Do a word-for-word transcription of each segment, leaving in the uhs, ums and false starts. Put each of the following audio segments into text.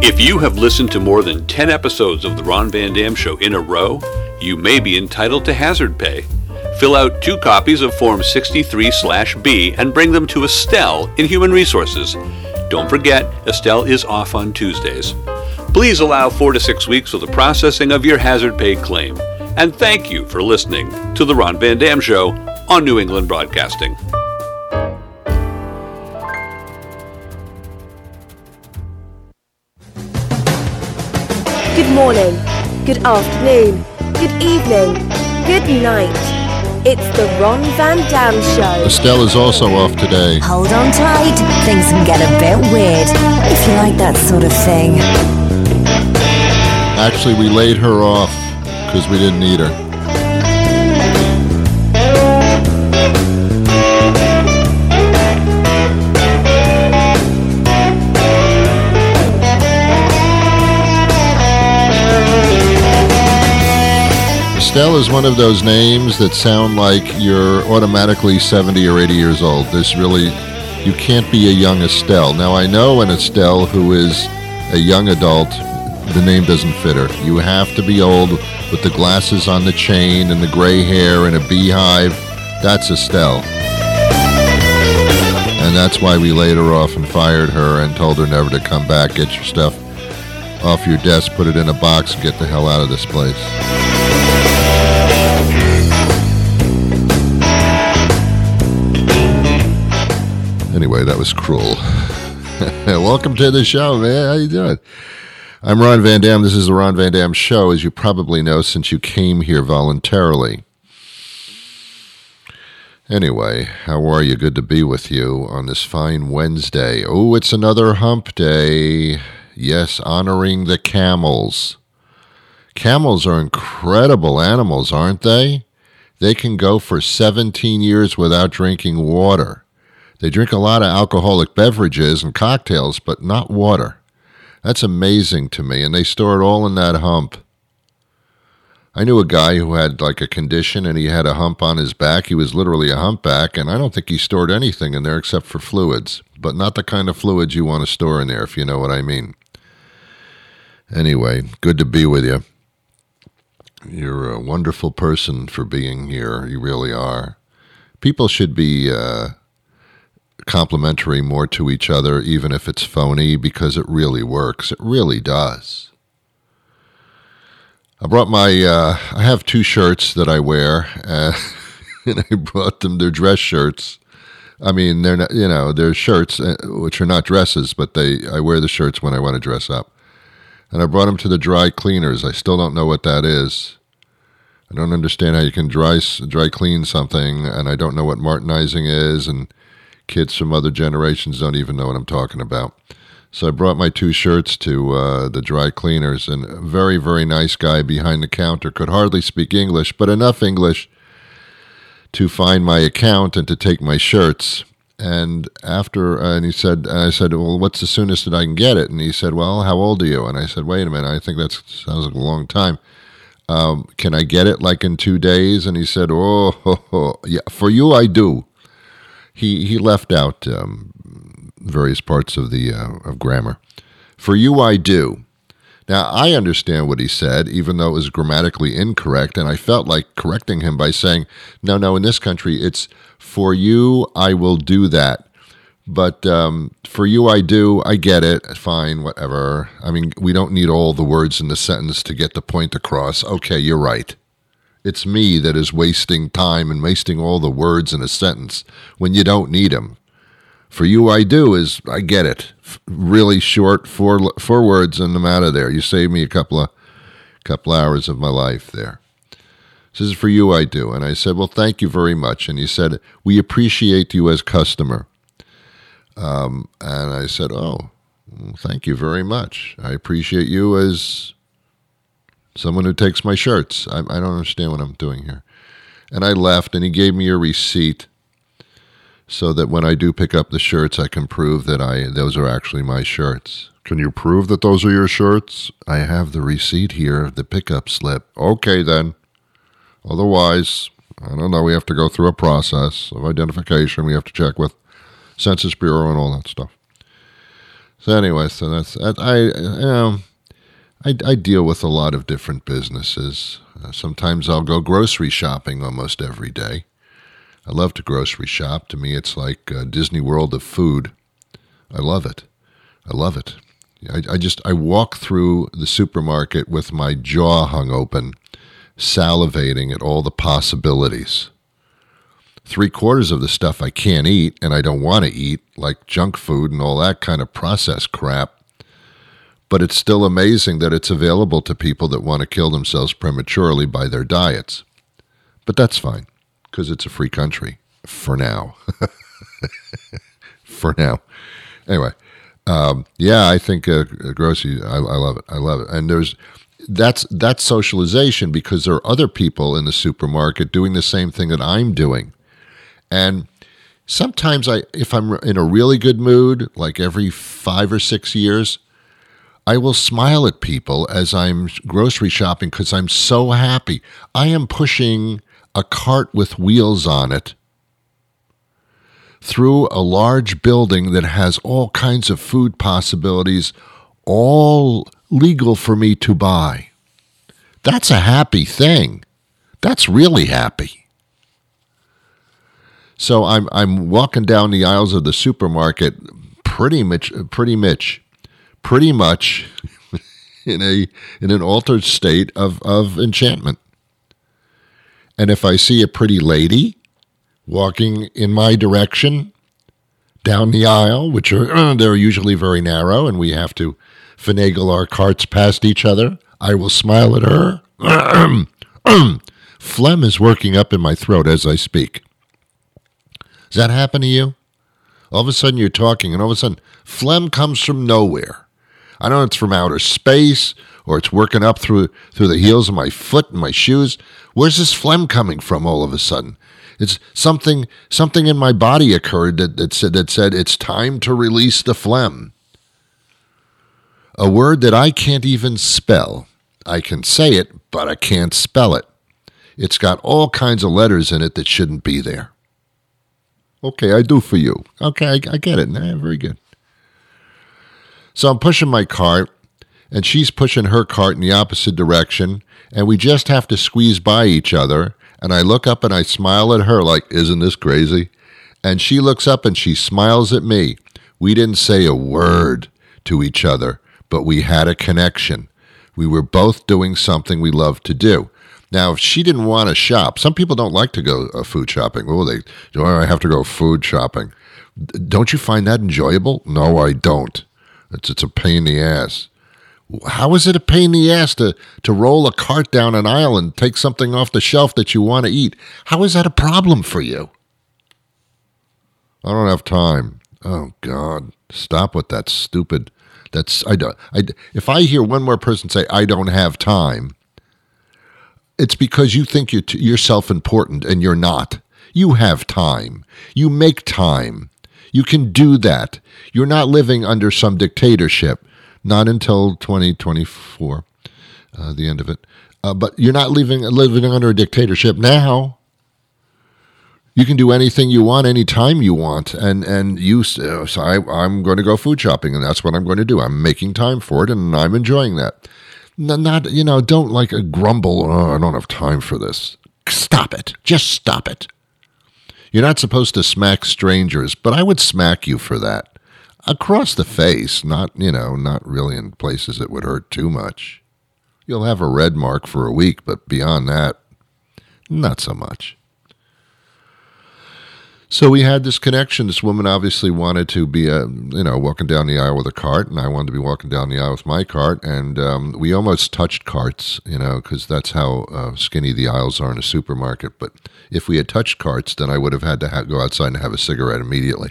If you have listened to more than ten episodes of The Ron Van Dam Show in a row, you may be entitled to hazard pay. Fill out two copies of Form sixty-three B and bring them to Estelle in Human Resources. Don't forget, Estelle is off on Tuesdays. Please allow four to six weeks for the processing of your hazard pay claim. And thank you for listening to The Ron Van Dam Show on New England Broadcasting. Good morning, good afternoon, good evening, good night. It's the Ron Van Dam Show. Estelle is also off today. Hold on tight, things can get a bit weird, if you like that sort of thing. Actually, we laid her off because we didn't need her. Estelle is one of those names that sound like you're automatically seventy or eighty years old. This really, you can't be a young Estelle. Now, I know an Estelle who is a young adult, the name doesn't fit her. You have to be old with the glasses on the chain and the gray hair and a beehive. That's Estelle. And that's why we laid her off and fired her and told her never to come back. Get your stuff off your desk, put it in a box, and get the hell out of this place. Anyway, that was cruel. Welcome to the show, man. How you doing? I'm Ron Van Dam. This is the Ron Van Dam Show, as you probably know, since you came here voluntarily. Anyway, how are you? Good to be with you on this fine Wednesday. Oh, it's another hump day. Yes, honoring the camels. Camels are incredible animals, aren't they? They can go for seventeen years without drinking water. They drink a lot of alcoholic beverages and cocktails, but not water. That's amazing to me, and they store it all in that hump. I knew a guy who had like a condition, and he had a hump on his back. He was literally a humpback, and I don't think he stored anything in there except for fluids, but not the kind of fluids you want to store in there, if you know what I mean. Anyway, good to be with you. You're a wonderful person for being here. You really are. People should be uh, complimentary more to each other, even if it's phony, because it really works. It really does. I brought my, uh, I have two shirts that I wear, uh, and I brought them, they're dress shirts. I mean, they're not, you know, they're shirts, uh, which are not dresses, but they, I wear the shirts when I want to dress up. And I brought them to the dry cleaners. I still don't know what that is. I don't understand how you can dry, dry clean something, and I don't know what Martinizing is, and kids from other generations don't even know what I'm talking about. So I brought my two shirts to uh, the dry cleaners, and a very, very nice guy behind the counter could hardly speak English, but enough English to find my account and to take my shirts. And after, uh, and he said, and I said, well, what's the soonest that I can get it? And he said, well, how old are you? And I said, wait a minute, I think that sounds like a long time. Um, can I get it like in two days? And he said, oh, ho, ho. Yeah, for you I do. He he left out um, various parts of the uh, of grammar. For you I do. Now, I understand what he said, even though it was grammatically incorrect, and I felt like correcting him by saying, no, no, in this country, it's for you, I will do that. But um, for you, I do, I get it, fine, whatever. I mean, we don't need all the words in the sentence to get the point across. Okay, you're right. It's me that is wasting time and wasting all the words in a sentence when you don't need them. For you, I do is, I get it. Really short, four four words, and I'm out of there. You saved me a couple of couple hours of my life there. This is for you, I do. And I said, well, thank you very much. And he said, we appreciate you as customer. Um, and I said, oh, well, thank you very much. I appreciate you as someone who takes my shirts. I, I don't understand what I'm doing here. And I left, and he gave me a receipt so that when I do pick up the shirts, I can prove that I those are actually my shirts. Can you prove that those are your shirts? I have the receipt here, the pickup slip. Okay, then. Otherwise, I don't know, we have to go through a process of identification. We have to check with Census Bureau and all that stuff. So anyway, so that's I, I you know I, I deal with a lot of different businesses. Uh, sometimes I'll go grocery shopping almost every day. I love to grocery shop. To me, it's like uh, Disney World of food. I love it. I love it. I, I just I walk through the supermarket with my jaw hung open, salivating at all the possibilities. Three quarters of the stuff I can't eat and I don't want to eat, like junk food and all that kind of processed crap. But it's still amazing that it's available to people that want to kill themselves prematurely by their diets. But that's fine, because it's a free country, for now. For now. Anyway, um, yeah, I think uh, grocery, I, I love it. I love it. And there's that's that's socialization, because there are other people in the supermarket doing the same thing that I'm doing. And sometimes I, if I'm in a really good mood, like every five or six years, I will smile at people as I'm grocery shopping because I'm so happy. I am pushing a cart with wheels on it through a large building that has all kinds of food possibilities, all legal for me to buy. That's a happy thing. That's really happy. So I'm I'm walking down the aisles of the supermarket pretty much pretty much pretty much in a in an altered state of, of enchantment. And if I see a pretty lady walking in my direction down the aisle, which are uh, they're usually very narrow and we have to finagle our carts past each other, I will smile at her. Phlegm is working up in my throat as I speak. Does that happen to you? All of a sudden you're talking, and all of a sudden phlegm comes from nowhere. I don't know if it's from outer space, or it's working up through through the heels of my foot and my shoes. Where's this phlegm coming from all of a sudden? It's something something in my body occurred that, that said that said it's time to release the phlegm. A word that I can't even spell. I can say it, but I can't spell it. It's got all kinds of letters in it that shouldn't be there. Okay, I do for you. Okay, I, I get it. Nah, very good. So I'm pushing my cart, and she's pushing her cart in the opposite direction, and we just have to squeeze by each other, and I look up and I smile at her like, isn't this crazy? And she looks up and she smiles at me. We didn't say a word to each other, but we had a connection. We were both doing something we love to do. Now, if she didn't want to shop, some people don't like to go uh, food shopping. Oh, they, do I have to go food shopping? Don't you find that enjoyable? No, I don't. It's, it's a pain in the ass. How is it a pain in the ass to, to roll a cart down an aisle and take something off the shelf that you want to eat? How is that a problem for you? I don't have time. Oh, God. Stop with that stupid. That's I don't. I, if I hear one more person say, I don't have time, it's because you think you're, t- you're self-important, and you're not. You have time. You make time. You can do that. You're not living under some dictatorship, not until twenty twenty-four, uh, the end of it. Uh, but you're not living, living under a dictatorship now. You can do anything you want, anytime you want. And, and you uh, so I, I'm going to go food shopping, and that's what I'm going to do. I'm making time for it, and I'm enjoying that. Not, you know, don't like a grumble, oh, I don't have time for this. Stop it. Just stop it. You're not supposed to smack strangers, but I would smack you for that. Across the face, not, you know, not really in places that would hurt too much. You'll have a red mark for a week, but beyond that, not so much. So we had this connection. This woman obviously wanted to be, a, you know, walking down the aisle with a cart, and I wanted to be walking down the aisle with my cart, and um, we almost touched carts, you know, because that's how uh, skinny the aisles are in a supermarket. But if we had touched carts, then I would have had to ha- go outside and have a cigarette immediately.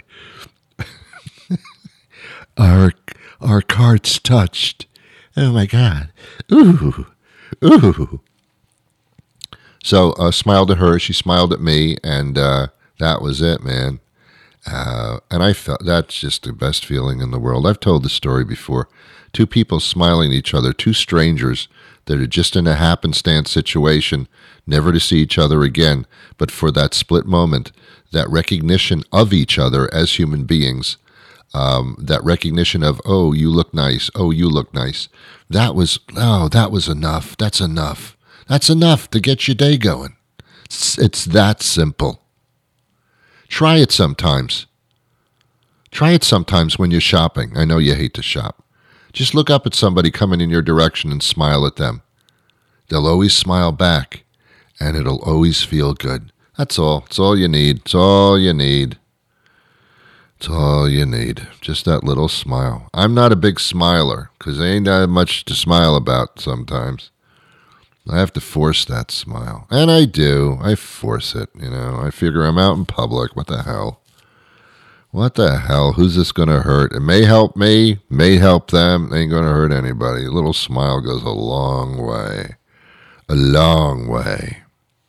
our our carts touched. Oh my God! Ooh, ooh. So I uh, smiled at her. She smiled at me, and. Uh, That was it, man. Uh, and I felt that's just the best feeling in the world. I've told the story before. Two people smiling at each other, two strangers that are just in a happenstance situation, never to see each other again, but for that split moment, that recognition of each other as human beings, um, that recognition of, oh, you look nice. Oh, you look nice. That was, oh, that was enough. That's enough. That's enough to get your day going. It's, it's that simple. Try it sometimes. Try it sometimes when you're shopping. I know you hate to shop. Just look up at somebody coming in your direction and smile at them. They'll always smile back, and it'll always feel good. That's all. It's all you need. It's all you need. It's all you need. Just that little smile. I'm not a big smiler, because there ain't that much to smile about sometimes. I have to force that smile. And I do. I force it, you know. I figure I'm out in public. What the hell? What the hell? Who's this going to hurt? It may help me, may help them. It ain't going to hurt anybody. A little smile goes a long way. A long way.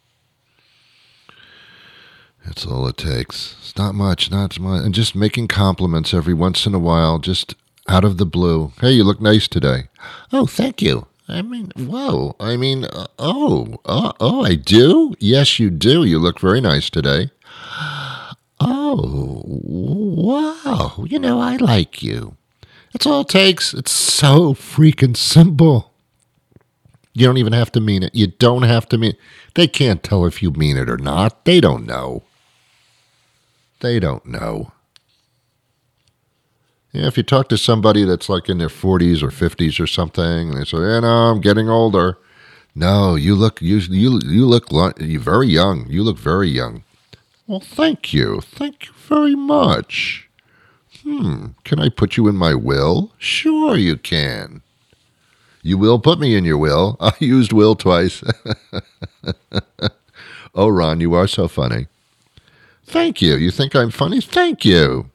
That's all it takes. It's not much, not much. And just making compliments every once in a while, just out of the blue. Hey, you look nice today. Oh, thank you. I mean, whoa. I mean, uh, oh, uh, oh, I do? Yes, you do. You look very nice today. Oh, wow. You know, I like you. That's all it takes. It's so freaking simple. You don't even have to mean it. You don't have to mean it. They can't tell if you mean it or not. They don't know. They don't know. Yeah, if you talk to somebody that's like in their forties or fifties or something, and they say, "You know, I'm getting older." No, you look you you you look you're very young. You look very young. Well, thank you. Thank you very much. Hmm. Can I put you in my will? Sure, you can. You will put me in your will. I used will twice. Oh, Ron, you are so funny. Thank you. You think I'm funny? Thank you.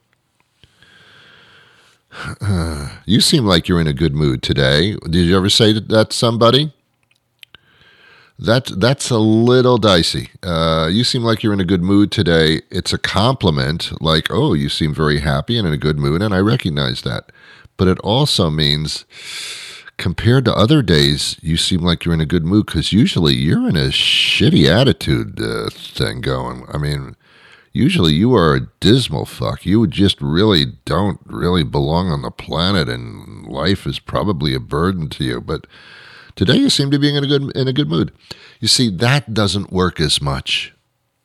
Uh, you seem like you're in a good mood today. Did you ever say that to somebody? That, that's a little dicey. Uh, you seem like you're in a good mood today. It's a compliment, like, oh, you seem very happy and in a good mood, and I recognize that. But it also means, compared to other days, you seem like you're in a good mood, because usually you're in a shitty attitude uh, thing going. I mean, usually you are a dismal fuck. You just really don't really belong on the planet, and life is probably a burden to you. But today you seem to be in a good in a good mood. You see, that doesn't work as much.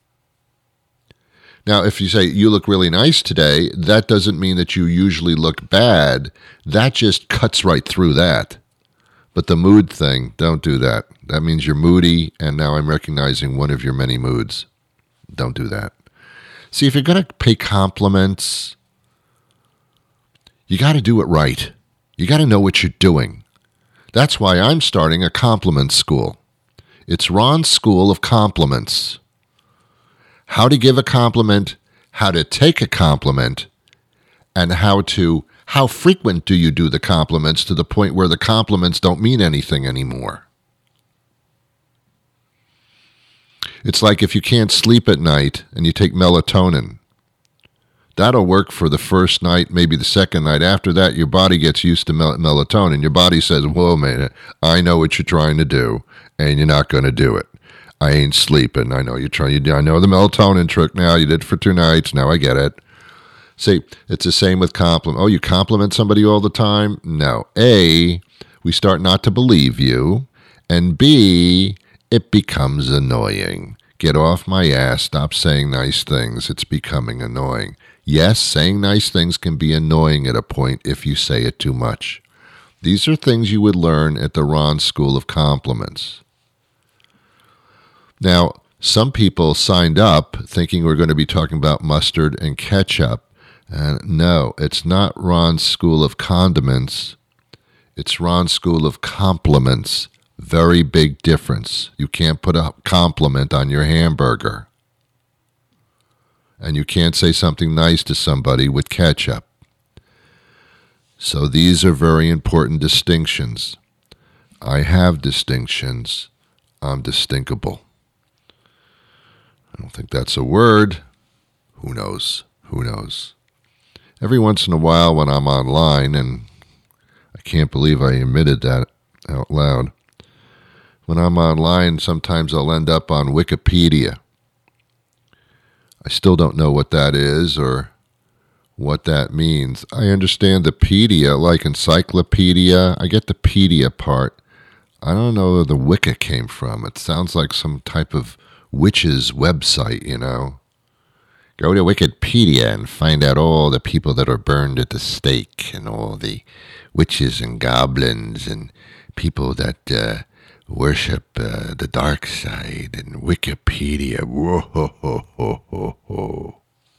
Now, if you say you look really nice today, that doesn't mean that you usually look bad. That just cuts right through that. But the mood thing, don't do that. That means you're moody, and now I'm recognizing one of your many moods. Don't do that. See, if you're going to pay compliments, you got to do it right. You got to know what you're doing. That's why I'm starting a compliment school. It's Ron's School of Compliments. How to give a compliment, how to take a compliment, and how to, how frequent do you do the compliments to the point where the compliments don't mean anything anymore. It's like if you can't sleep at night and you take melatonin. That'll work for the first night, maybe the second night. After that, your body gets used to mel- melatonin. Your body says, whoa, man, I know what you're trying to do, and you're not going to do it. I ain't sleeping. I know you're trying. You, I know the melatonin trick now. You did it for two nights. Now I get it. See, it's the same with compliment. Oh, you compliment somebody all the time? No. A, we start not to believe you. And B, it becomes annoying. Get off my ass. Stop saying nice things. It's becoming annoying. Yes, saying nice things can be annoying at a point if you say it too much. These are things you would learn at the Ron School of Compliments. Now, some people signed up thinking we're going to be talking about mustard and ketchup. And no, it's not Ron's School of Condiments. It's Ron's School of Compliments. Very big difference. You can't put a compliment on your hamburger. And you can't say something nice to somebody with ketchup. So these are very important distinctions. I have distinctions. I'm distinctable. I don't think that's a word. Who knows? Who knows? Every once in a while when I'm online, and I can't believe I admitted that out loud, when I'm online, sometimes I'll end up on Wikipedia. I still don't know what that is or what that means. I understand the pedia, like encyclopedia. I get the pedia part. I don't know where the Wicca came from. It sounds like some type of witch's website, you know. Go to Wikipedia and find out all the people that are burned at the stake and all the witches and goblins and people that uh, worship uh, the dark side and Wikipedia. Whoa, ho, ho, ho, ho, ho.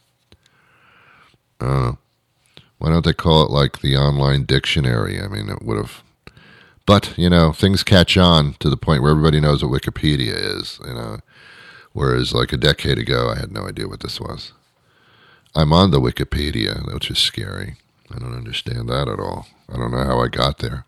Uh, why don't they call it like the online dictionary? I mean, it would have. But, you know, things catch on to the point where everybody knows what Wikipedia is, you know. Whereas like a decade ago, I had no idea what this was. I'm on the Wikipedia, which is scary. I don't understand that at all. I don't know how I got there.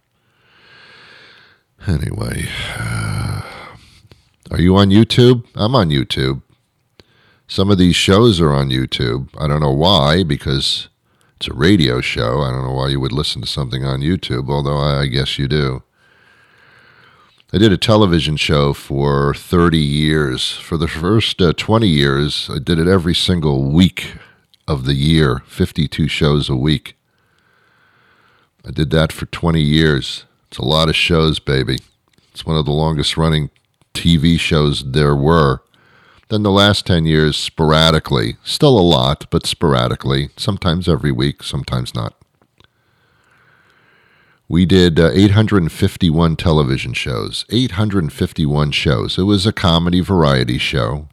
Anyway, uh, are you on YouTube? I'm on YouTube. Some of these shows are on YouTube. I don't know why, because it's a radio show. I don't know why you would listen to something on YouTube, although I guess you do. I did a television show for thirty years. For the first uh, twenty years, I did it every single week of the year, fifty-two shows a week. I did that for twenty years. It's a lot of shows, baby. It's one of the longest running T V shows there were. Then the last ten years, sporadically. Still a lot, but sporadically. Sometimes every week, sometimes not. We did uh, eight hundred fifty-one television shows. eight hundred fifty-one shows. It was a comedy variety show.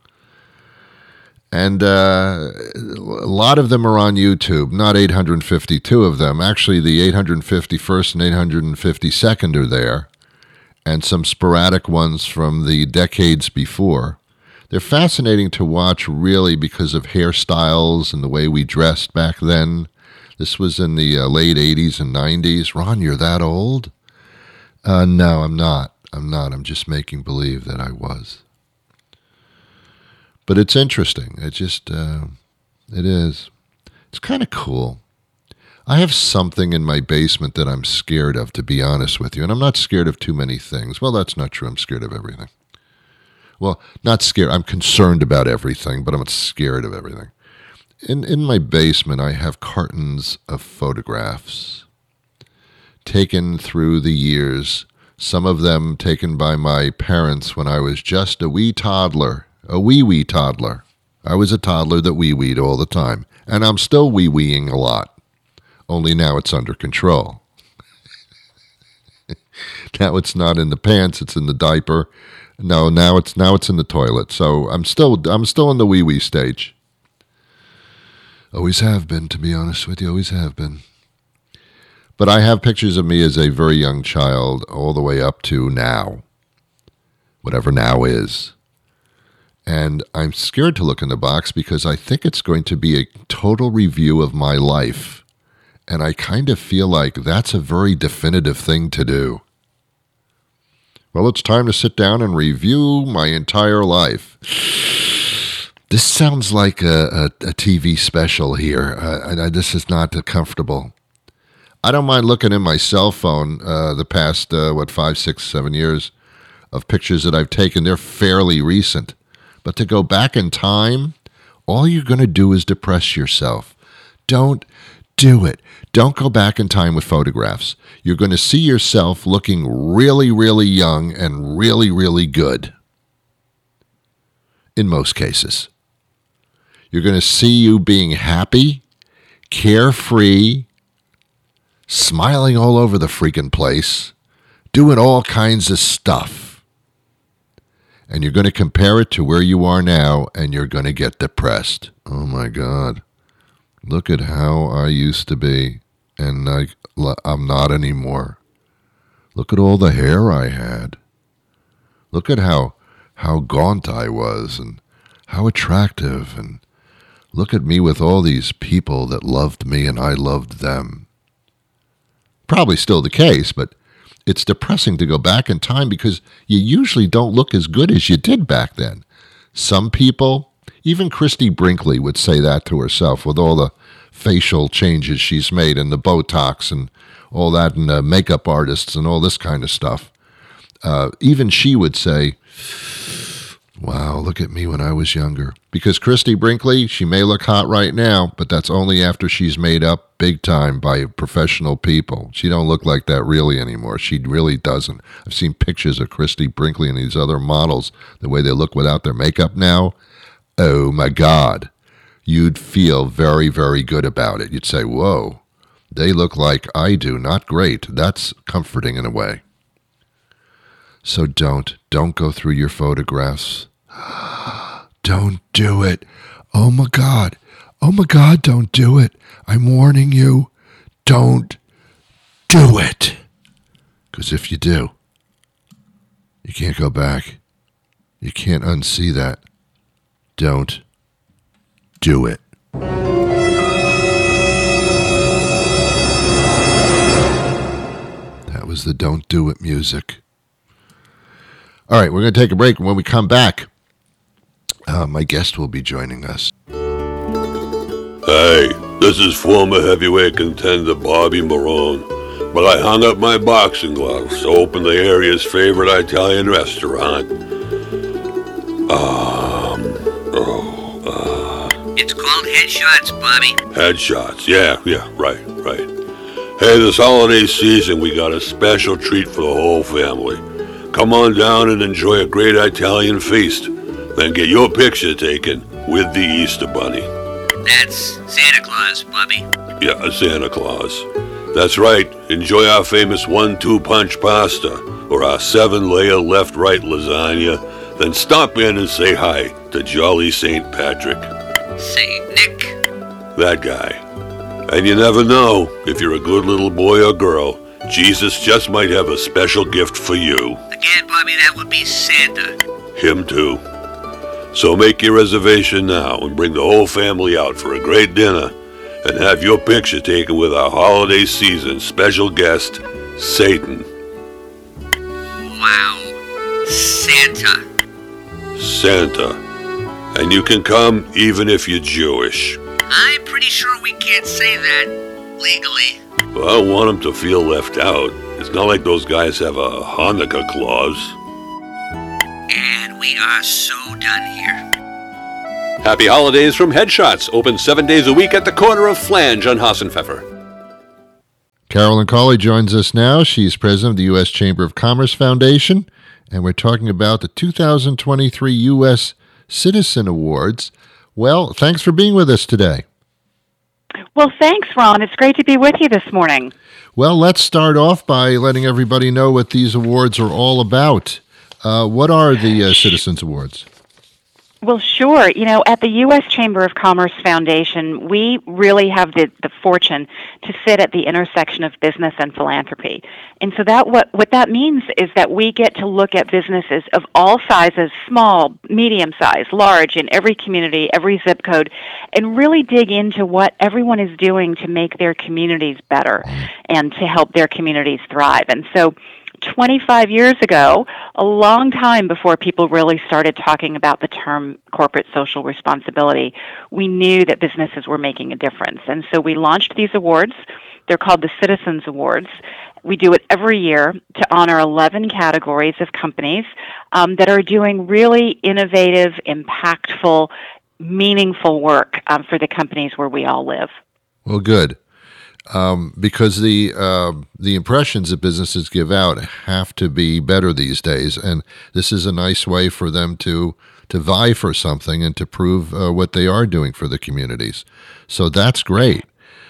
And uh, a lot of them are on YouTube. Not eight hundred fifty-two of them. Actually, the eight hundred fifty-first and eight hundred fifty-second are there. And some sporadic ones from the decades before. They're fascinating to watch, really, because of hairstyles and the way we dressed back then. This was in the uh, late eighties and nineties. Ron, you're that old? Uh, no, I'm not. I'm not. I'm just making believe that I was. But it's interesting. It just, uh, it is. It's kind of cool. I have something in my basement that I'm scared of, to be honest with you. And I'm not scared of too many things. Well, that's not true. I'm scared of everything. Well, not scared. I'm concerned about everything, but I'm not scared of everything. In in my basement, I have cartons of photographs taken through the years, some of them taken by my parents when I was just a wee toddler, a wee-wee toddler. I was a toddler that wee-weed all the time, and I'm still wee-weeing a lot, only now it's under control. Now it's not in the pants, it's in the diaper. No, now it's now it's in the toilet. So I'm still I'm still in the wee wee stage. Always have been, to be honest with you. Always have been. But I have pictures of me as a very young child, all the way up to now, whatever now is. And I'm scared to look in the box because I think it's going to be a total review of my life, and I kind of feel like that's a very definitive thing to do. Well, it's time to sit down and review my entire life. This sounds like a, a, a T V special here. Uh, I, this is not comfortable. I don't mind looking in my cell phone uh, the past, uh, what, five, six, seven years of pictures that I've taken. They're fairly recent. But to go back in time, all you're going to do is depress yourself. Don't do it. Don't go back in time with photographs. You're going to see yourself looking really, really young and really, really good. In most cases. You're going to see you being happy, carefree, smiling all over the freaking place, doing all kinds of stuff. And you're going to compare it to where you are now, and you're going to get depressed. Oh, my God. Look at how I used to be, and I, I'm not anymore. Look at all the hair I had. Look at how how gaunt I was, and how attractive, and look at me with all these people that loved me, and I loved them. Probably still the case, but it's depressing to go back in time because you usually don't look as good as you did back then. Some people, even Christy Brinkley would say that to herself with all the facial changes she's made and the Botox and all that and the makeup artists and all this kind of stuff. Uh, even she would say, Wow, look at me when I was younger. Because Christy Brinkley, she may look hot right now, but that's only after she's made up big time by professional people. She don't look like that really anymore. She really doesn't. I've seen pictures of Christy Brinkley and these other models, the way they look without their makeup now. Oh, my God. You'd feel very, very good about it. You'd say, whoa, they look like I do. Not great. That's comforting in a way. So don't, don't go through your photographs. Don't do it. Oh, my God. Oh, my God, don't do it. I'm warning you. Don't do it. Because if you do, you can't go back. You can't unsee that. Don't do it. That was the don't do it music. All right, we're going to take a break. When we come back, uh, my guest will be joining us. Hey, this is former heavyweight contender Bobby Marone. But I hung up my boxing gloves to open the area's favorite Italian restaurant. Um, oh, uh... It's called Headshots, Bobby. Headshots, yeah, yeah, right, right. Hey, this holiday season, we got a special treat for the whole family. Come on down and enjoy a great Italian feast. Then get your picture taken with the Easter Bunny. That's Santa Claus, Bobby. Yeah, Santa Claus. That's right. Enjoy our famous one two punch pasta or our seven-layer left-right lasagna. Then stop in and say hi to Jolly Saint Patrick. Saint Nick. That guy. And you never know, if you're a good little boy or girl, Jesus just might have a special gift for you. Again, Bobby, that would be Santa. Him too. So make your reservation now and bring the whole family out for a great dinner and have your picture taken with our holiday season special guest, Satan. Wow. Santa. Santa. And you can come even if you're Jewish. I'm pretty sure we can't say that legally. Well, I don't want them to feel left out. It's not like those guys have a Hanukkah clause. And we are so done here. Happy holidays from Headshots, open seven days a week at the corner of Flange on Hassenpfeffer. Carolyn Cawley joins us now. She's president of the U S Chamber of Commerce Foundation, and we're talking about the two thousand twenty-three U S Citizen Awards. Well, thanks for being with us today. Well, thanks, Ron. It's great to be with you this morning. Well, let's start off by letting everybody know what these awards are all about. Uh, what are the uh, Citizens Awards? Well, sure. You know, at the U S Chamber of Commerce Foundation, we really have the, the fortune to sit at the intersection of business and philanthropy. And so that what, what that means is that we get to look at businesses of all sizes, small, medium size, large, in every community, every zip code, and really dig into what everyone is doing to make their communities better and to help their communities thrive. And so twenty-five years ago, a long time before people really started talking about the term corporate social responsibility, we knew that businesses were making a difference. And so we launched these awards. They're called the Citizens Awards. We do it every year to honor eleven categories of companies um, that are doing really innovative, impactful, meaningful work um, for the companies where we all live. Well, good. Um, because the uh, the impressions that businesses give out have to be better these days, and this is a nice way for them to to vie for something and to prove uh, what they are doing for the communities. So that's great.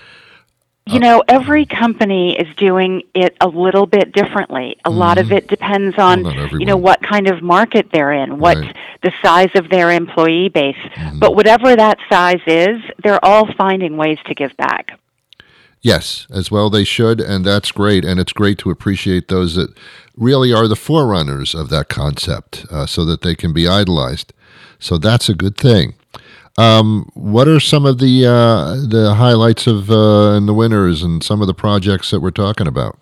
You know, every company is doing it a little bit differently. A mm-hmm. lot of it depends on, well, you know, what kind of market they're in, what right. the size of their employee base. Mm-hmm. But whatever that size is, they're all finding ways to give back. Yes, as well they should, and that's great. And it's great to appreciate those that really are the forerunners of that concept uh, so that they can be idolized. So that's a good thing. Um, what are some of the uh, the highlights of uh, and the winners and some of the projects that we're talking about?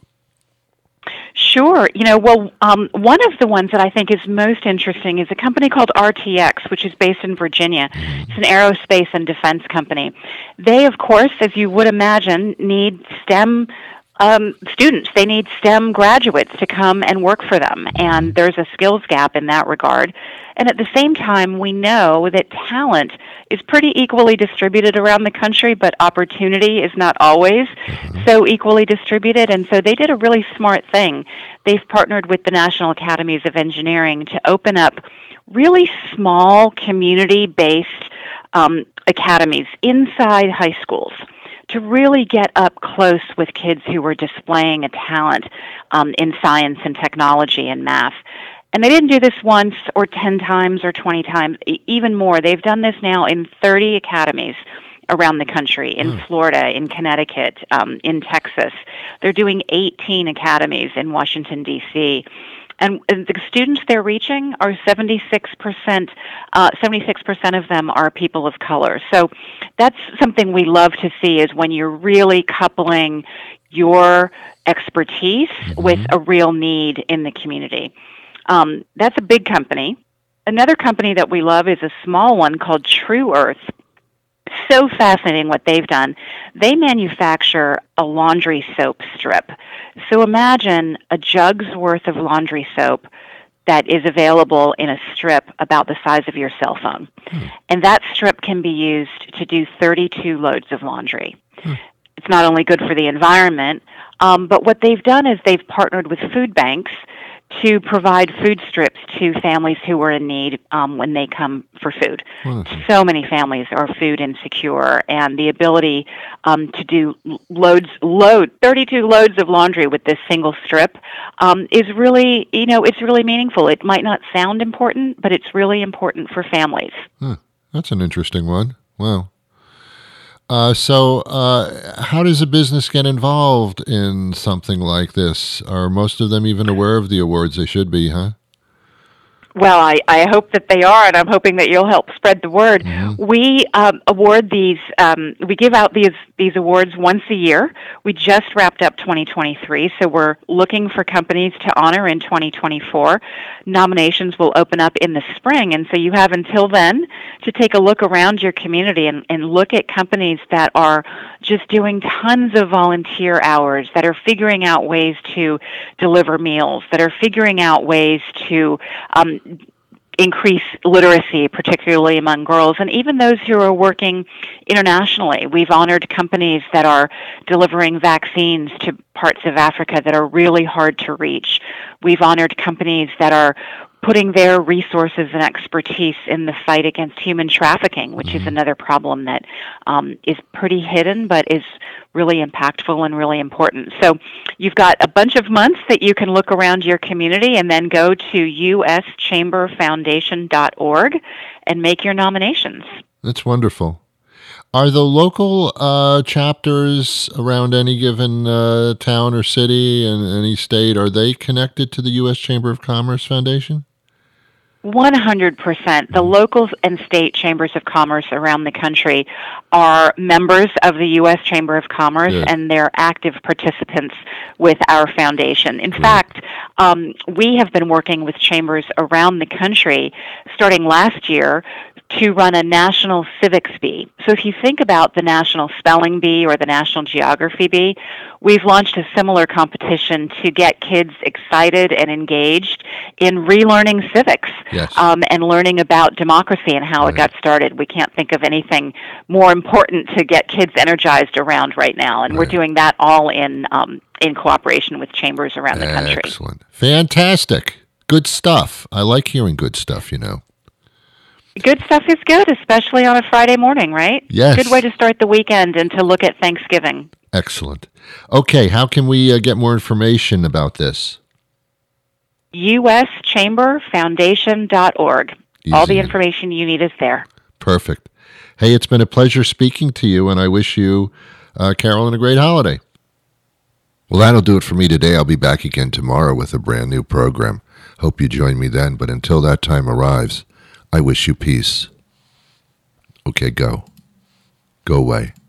Sure. You know, well, um, one of the ones that I think is most interesting is a company called R T X, which is based in Virginia. It's an aerospace and defense company. They, of course, as you would imagine, need STEM um, students. They need STEM graduates to come and work for them, and there's a skills gap in that regard. And at the same time, we know that talent is pretty equally distributed around the country, but opportunity is not always so equally distributed. And so they did a really smart thing. They've partnered with the National Academies of Engineering to open up really small community-based um, academies inside high schools to really get up close with kids who were displaying a talent um, in science and technology and math. And they didn't do this once or ten times or twenty times, e- even more. They've done this now in thirty academies around the country, in mm. Florida, in Connecticut, um, in Texas. They're doing eighteen academies in Washington, D C, and the students they're reaching are seventy-six percent, uh, seventy-six percent of them are people of color. So that's something we love to see, is when you're really coupling your expertise mm-hmm. with a real need in the community. Um, that's a big company. Another company that we love is a small one called True Earth. So fascinating what they've done. They manufacture a laundry soap strip. So imagine a jug's worth of laundry soap that is available in a strip about the size of your cell phone. Hmm. And that strip can be used to do thirty-two loads of laundry. Hmm. It's not only good for the environment, um, but what they've done is they've partnered with food banks to provide food strips to families who are in need um, when they come for food. Mm-hmm. So many families are food insecure, and the ability um, to do loads, load, thirty-two loads of laundry with this single strip um, is really, you know, it's really meaningful. It might not sound important, but it's really important for families. Huh. That's an interesting one. Wow. Uh, so uh, how does a business get involved in something like this? Are most of them even aware of the awards? They should be, huh? Well, I, I hope that they are, and I'm hoping that you'll help spread the word. Mm-hmm. We um, award these, um, we give out these these awards once a year. We just wrapped up twenty twenty-three, so we're looking for companies to honor in twenty twenty-four. Nominations will open up in the spring, and so you have until then to take a look around your community and, and look at companies that are just doing tons of volunteer hours, that are figuring out ways to deliver meals, that are figuring out ways to um, increase literacy, particularly among girls, and even those who are working internationally. We've honored companies that are delivering vaccines to parts of Africa that are really hard to reach. We've honored companies that are putting their resources and expertise in the fight against human trafficking, which mm-hmm. is another problem that um, is pretty hidden but is really impactful and really important. So you've got a bunch of months that you can look around your community and then go to u s chamber foundation dot org and make your nominations. That's wonderful. Are the local uh, chapters around any given uh, town or city and any state, are they connected to the U S Chamber of Commerce Foundation? one hundred percent. The local and state chambers of commerce around the country are members of the U S Chamber of Commerce, Good. And they're active participants with our foundation. In Good. fact, um, we have been working with chambers around the country starting last year to run a national civics bee. So if you think about the National Spelling Bee or the National Geography Bee, we've launched a similar competition to get kids excited and engaged in relearning civics yes. um, and learning about democracy and how right. it got started. We can't think of anything more important to get kids energized around right now, and right. we're doing that all in um, in cooperation with chambers around the country. Excellent. Fantastic. Good stuff. I like hearing good stuff, you know. Good stuff is good, especially on a Friday morning, right? Yes. Good way to start the weekend and to look at Thanksgiving. Excellent. Okay, how can we uh, get more information about this? u s chamber foundation dot org. Easy. All the information you need is there. Perfect. Hey, it's been a pleasure speaking to you, and I wish you, uh, Carolyn, a great holiday. Well, that'll do it for me today. I'll be back again tomorrow with a brand new program. Hope you join me then, but until that time arrives, I wish you peace. Okay, go. Go away.